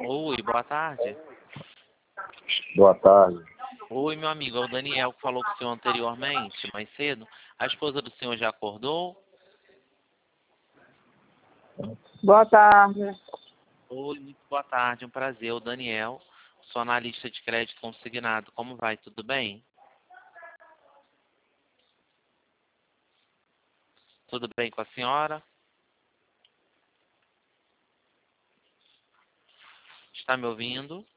Oi, boa tarde. Boa tarde. Oi, meu amigo, é o Daniel que falou com o senhor anteriormente, mais cedo. A esposa do senhor já acordou? Boa tarde. Oi, muito boa tarde, um prazer. O Daniel, sou analista de crédito consignado. Como vai? Tudo bem? Tudo bem com a senhora? Está me ouvindo?